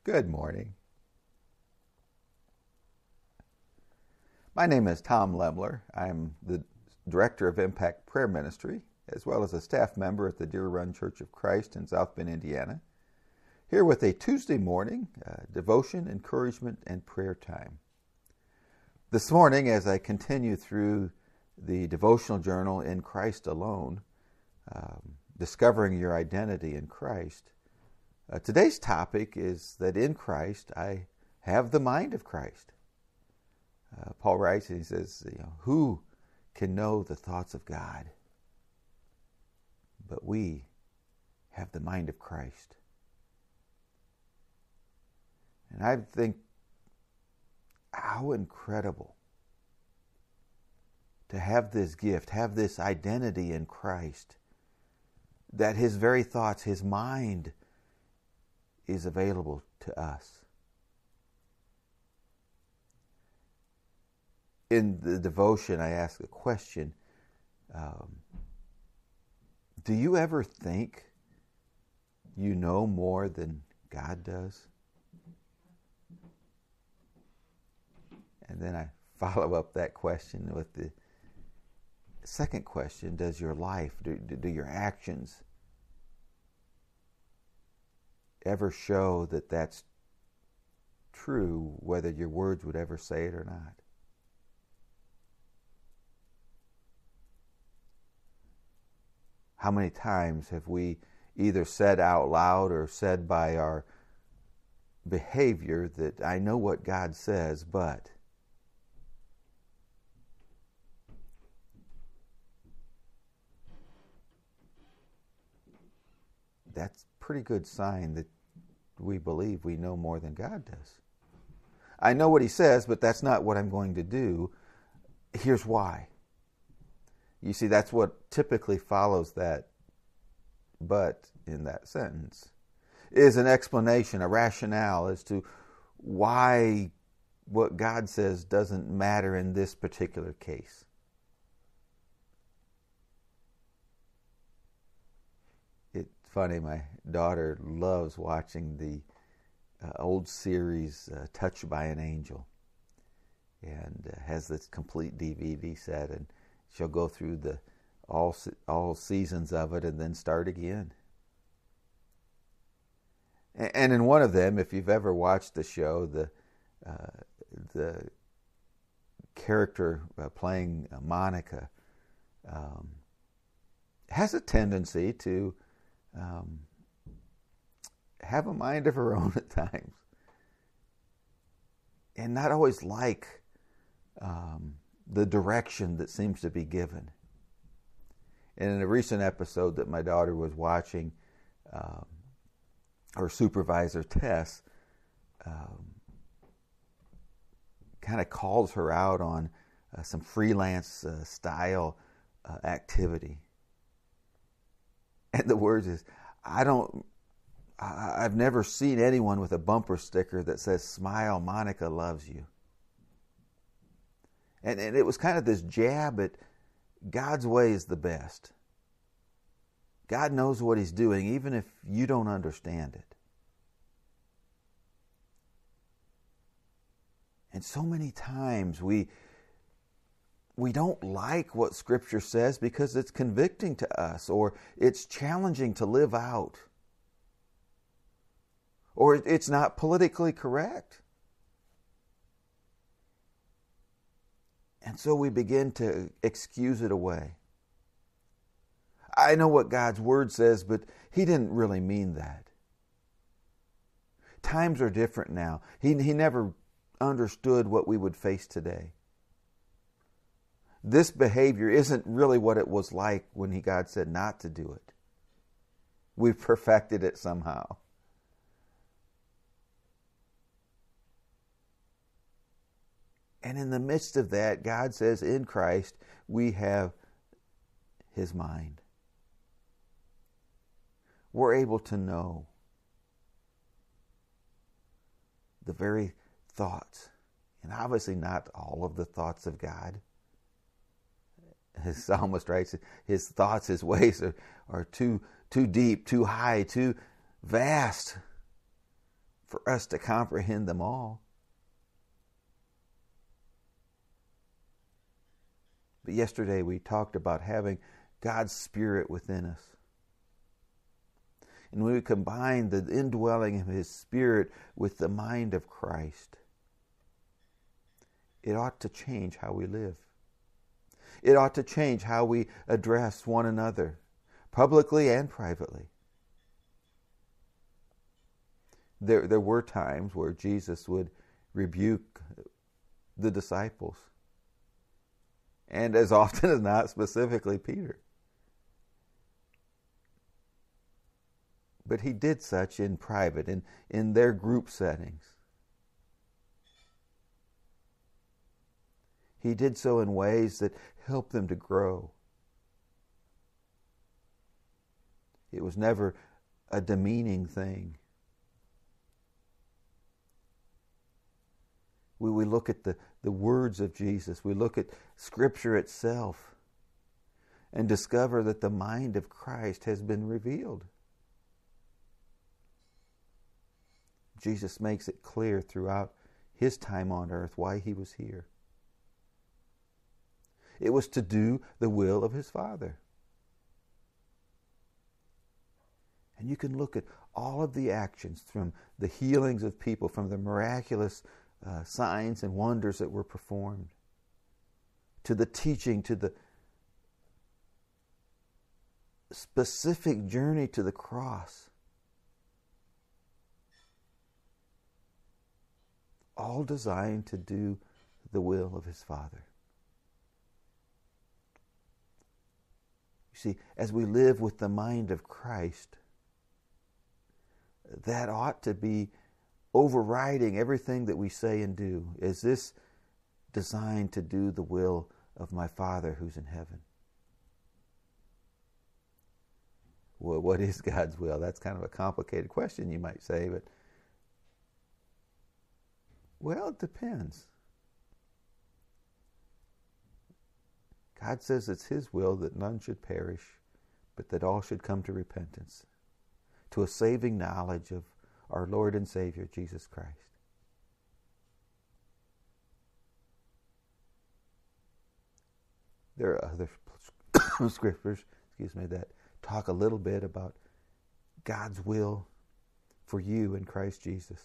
Good morning. My name is Tom Lemler. I'm the Director of Impact Prayer Ministry, as well as a staff member at the Deer Run Church of Christ in South Bend, Indiana. Here with a Tuesday morning devotion, encouragement, and prayer time. This morning, as I continue through the devotional journal In Christ Alone, discovering your identity in Christ, today's topic is that in Christ I have the mind of Christ. Paul writes and he says, who can know the thoughts of God? But we have the mind of Christ. And I think how incredible to have this gift, have this identity in Christ, that His very thoughts, His mind is available to us. In the devotion, I ask a question. Do you ever think you know more than God does? And then I follow up that question with the second question. Does your life, do your actions ever show that that's true, whether your words would ever say it or not? How many times have we either said out loud or said by our behavior that I know what God says, but that's a pretty good sign that we believe we know more than God does. I know what He says, but that's not what I'm going to do. Here's why. You see, that's what typically follows that but in that sentence is an explanation, a rationale as to why what God says doesn't matter in this particular case. It's funny, my daughter loves watching the old series Touched by an Angel, and has this complete DVD set, and she'll go through all seasons of it and then start again. And in one of them, if you've ever watched the show, the character playing Monica has a tendency to have a mind of her own at times, and not always like the direction that seems to be given. And in a recent episode that my daughter was watching, her supervisor, Tess, kind of calls her out on some freelance style activity. And the words is, I've never seen anyone with a bumper sticker that says, "Smile, Monica loves you." And it was kind of this jab at God's way is the best. God knows what He's doing, even if you don't understand it. And so many times we don't like what Scripture says because it's convicting to us, or it's challenging to live out, or it's not politically correct. And so we begin to excuse it away. I know what God's Word says, but He didn't really mean that. Times are different now. He never understood what we would face today. This behavior isn't really what it was like when God said not to do it. We've perfected it somehow. And in the midst of that, God says in Christ, we have His mind. We're able to know the very thoughts, and obviously not all of the thoughts of God. As psalmist writes, His thoughts, His ways are too deep, too high, too vast for us to comprehend them all. But yesterday we talked about having God's Spirit within us. And when we combine the indwelling of His Spirit with the mind of Christ, it ought to change how we live. It ought to change how we address one another, publicly and privately. There were times where Jesus would rebuke the disciples, and as often as not, specifically Peter. But He did such in private, in their group settings. He did so in ways that helped them to grow. It was never a demeaning thing. We look at the words of Jesus, we look at Scripture itself, and discover that the mind of Christ has been revealed. Jesus makes it clear throughout His time on earth why He was here. It was to do the will of His Father. And you can look at all of the actions, from the healings of people, from the miraculous signs and wonders that were performed, to the teaching, to the specific journey to the cross. All designed to do the will of His Father. You see, as we live with the mind of Christ, that ought to be overriding everything that we say and do. Is this designed to do the will of my Father who's in heaven? Well, what is God's will? That's kind of a complicated question, you might say, but well, it depends. God says it's His will that none should perish, but that all should come to repentance, to a saving knowledge of our Lord and Savior, Jesus Christ. There are other scriptures, that talk a little bit about God's will for you in Christ Jesus.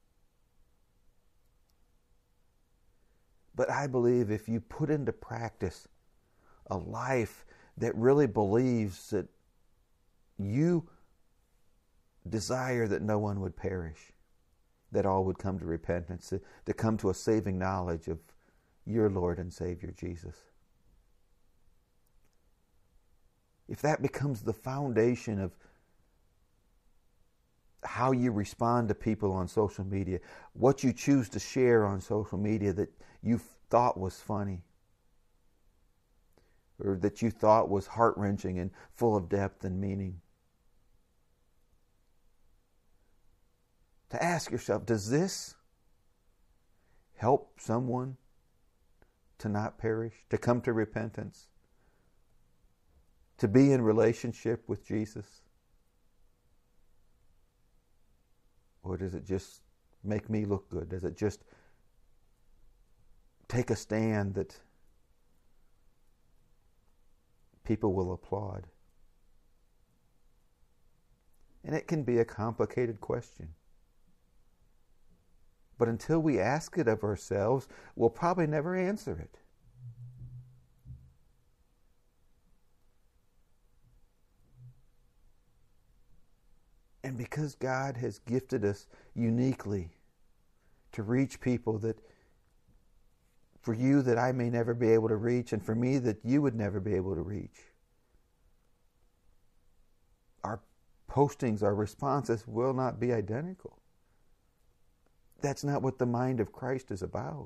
But I believe if you put into practice a life that really believes that you desire that no one would perish, that all would come to repentance, to come to a saving knowledge of your Lord and Savior Jesus. If that becomes the foundation of how you respond to people on social media, what you choose to share on social media that you thought was funny, or that you thought was heart-wrenching and full of depth and meaning, to ask yourself, does this help someone to not perish, to come to repentance, to be in relationship with Jesus? Or does it just make me look good? Does it just take a stand that people will applaud? And it can be a complicated question. But until we ask it of ourselves, we'll probably never answer it. And because God has gifted us uniquely to reach people that, for you, that I may never be able to reach, and for me that you would never be able to reach, our postings, our responses will not be identical. That's not what the mind of Christ is about.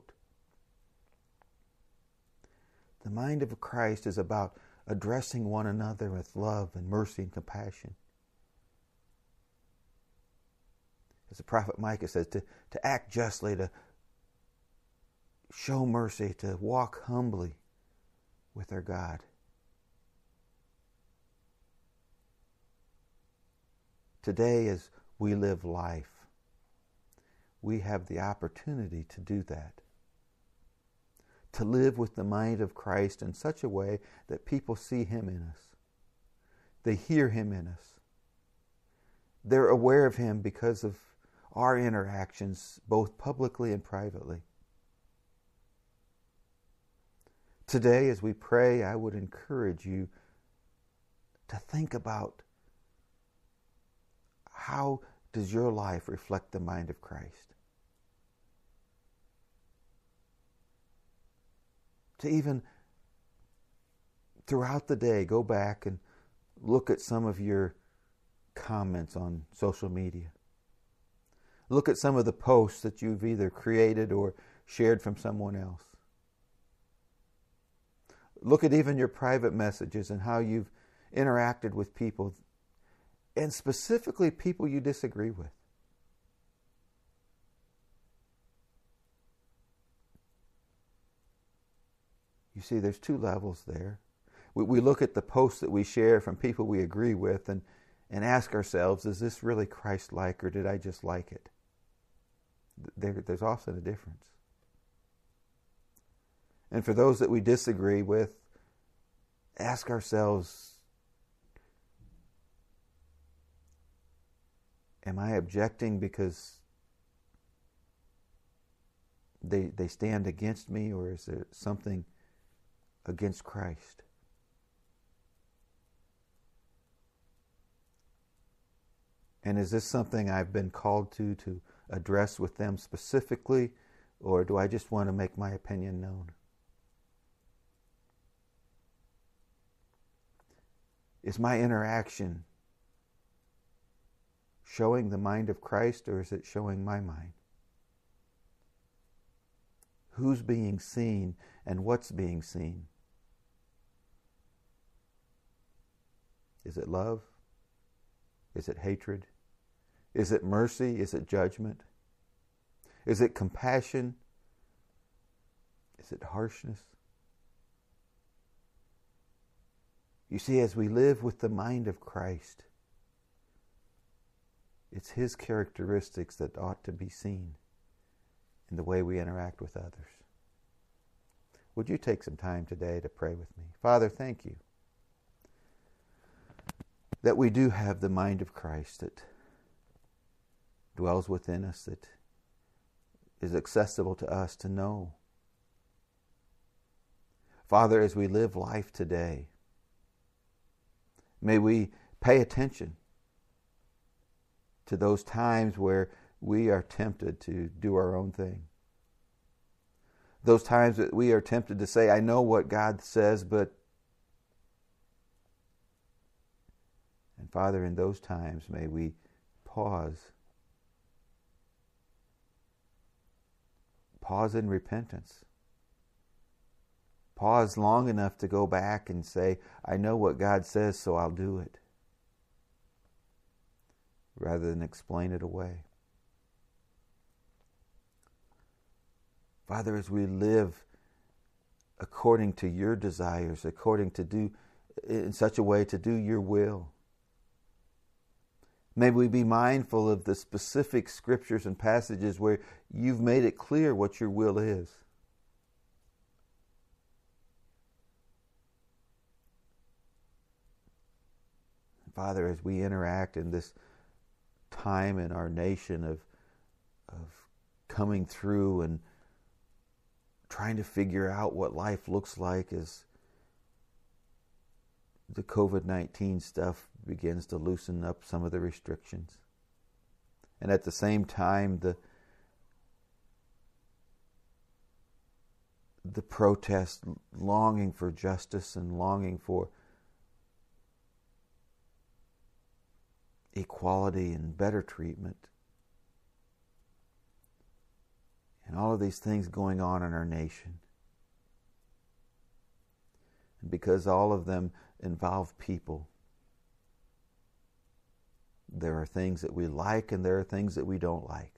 The mind of Christ is about addressing one another with love and mercy and compassion. As the prophet Micah says, to act justly, to show mercy, to walk humbly with our God. Today, as we live life, we have the opportunity to do that. To live with the mind of Christ in such a way that people see Him in us. They hear Him in us. They're aware of Him because of our interactions, both publicly and privately. Today, as we pray, I would encourage you to think about how does your life reflect the mind of Christ? To even throughout the day go back and look at some of your comments on social media. Look at some of the posts that you've either created or shared from someone else. Look at even your private messages and how you've interacted with people, and specifically people you disagree with. You see, there's two levels there. We look at the posts that we share from people we agree with and ask ourselves, is this really Christ-like, or did I just like it? There's often a difference. And for those that we disagree with, ask ourselves, am I objecting because they stand against me, or is there something against Christ? And is this something I've been called to address with them specifically, or do I just want to make my opinion known? Is my interaction showing the mind of Christ, or is it showing my mind? Who's being seen and what's being seen? Is it love? Is it hatred? Is it mercy? Is it judgment? Is it compassion? Is it harshness? You see, as we live with the mind of Christ, it's His characteristics that ought to be seen in the way we interact with others. Would you take some time today to pray with me? Father, thank you that we do have the mind of Christ that dwells within us, that is accessible to us to know. Father, as we live life today, may we pay attention to those times where we are tempted to do our own thing. Those times that we are tempted to say, I know what God says, but... And Father, in those times, may we pause. Pause in repentance. Pause long enough to go back and say, I know what God says, so I'll do it, rather than explain it away. Father, as we live according to your desires, according to do in such a way to do your will, may we be mindful of the specific scriptures and passages where you've made it clear what your will is. Father, as we interact in this time in our nation of coming through and trying to figure out what life looks like as the COVID-19 stuff begins to loosen up some of the restrictions. And at the same time, the protest, longing for justice and longing for equality and better treatment. And all of these things going on in our nation. And because all of them involve people, there are things that we like and there are things that we don't like.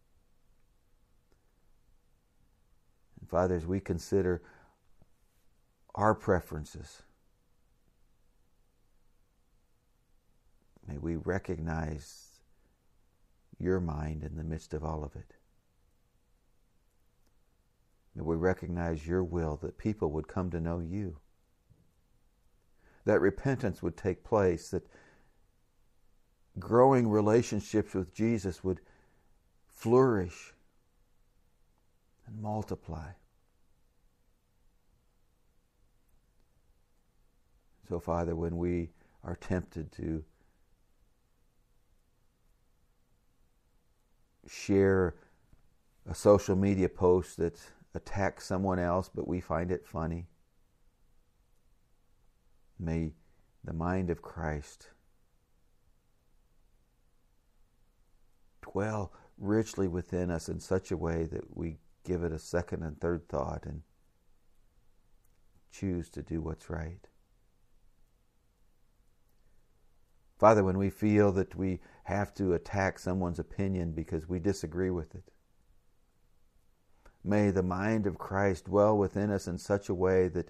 And Father, as we consider our preferences, may we recognize your mind in the midst of all of it. May we recognize your will that people would come to know you, that repentance would take place, that growing relationships with Jesus would flourish and multiply. So, Father, when we are tempted to share a social media post that attacks someone else, but we find it funny, may the mind of Christ dwell richly within us in such a way that we give it a second and third thought and choose to do what's right. Father, when we feel that we have to attack someone's opinion because we disagree with it, may the mind of Christ dwell within us in such a way that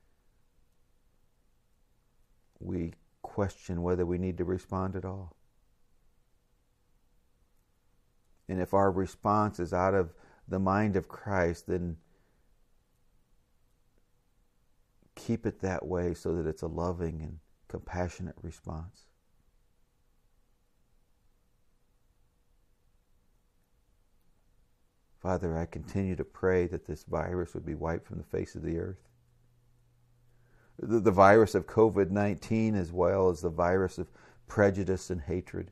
we question whether we need to respond at all. And if our response is out of the mind of Christ, then keep it that way so that it's a loving and compassionate response. Father, I continue to pray that this virus would be wiped from the face of the earth. The virus of COVID-19 as well as the virus of prejudice and hatred.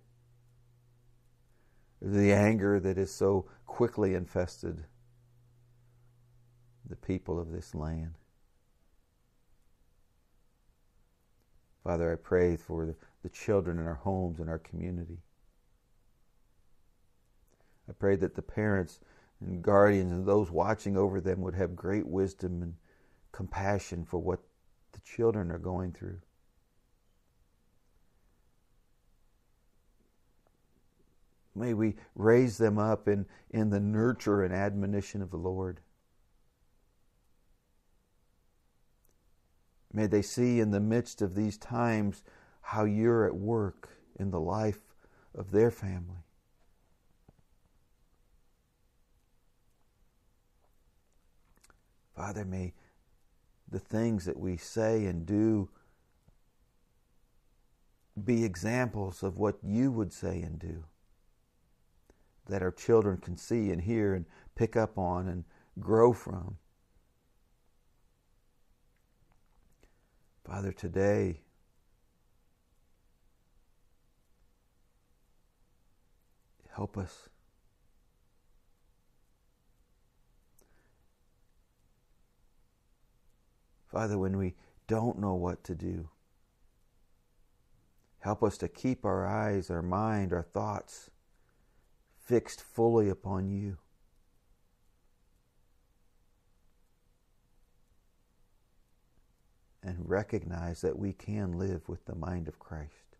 The anger that is so quickly infested the people of this land. Father, I pray for the children in our homes and our community. I pray that the parents and guardians and those watching over them would have great wisdom and compassion for what the children are going through. May we raise them up in the nurture and admonition of the Lord. May they see in the midst of these times how you're at work in the life of their family. Father, may the things that we say and do be examples of what you would say and do, that our children can see and hear and pick up on and grow from. Father, today, help us. Father, when we don't know what to do, help us to keep our eyes, our mind, our thoughts fixed fully upon you. And recognize that we can live with the mind of Christ.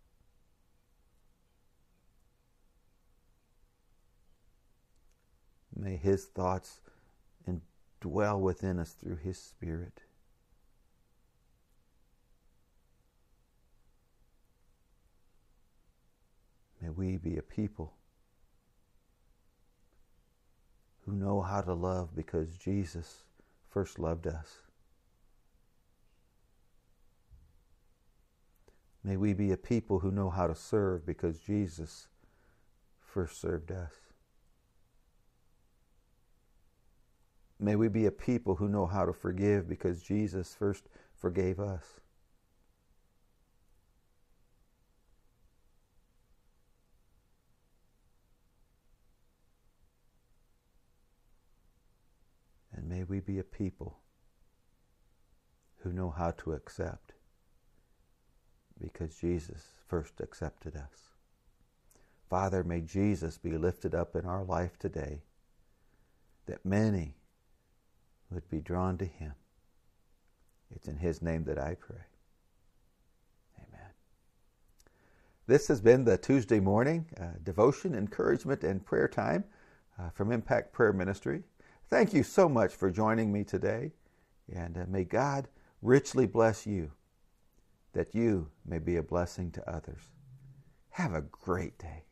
May His thoughts dwell within us through His Spirit. May we be a people who know how to love because Jesus first loved us. May we be a people who know how to serve because Jesus first served us. May we be a people who know how to forgive because Jesus first forgave us. And may we be a people who know how to accept because Jesus first accepted us. Father, may Jesus be lifted up in our life today, that many would be drawn to Him. It's in His name that I pray. Amen. This has been the Tuesday morning devotion, encouragement, and prayer time from Impact Prayer Ministry. Thank you so much for joining me today, and may God richly bless you, that you may be a blessing to others. Have a great day.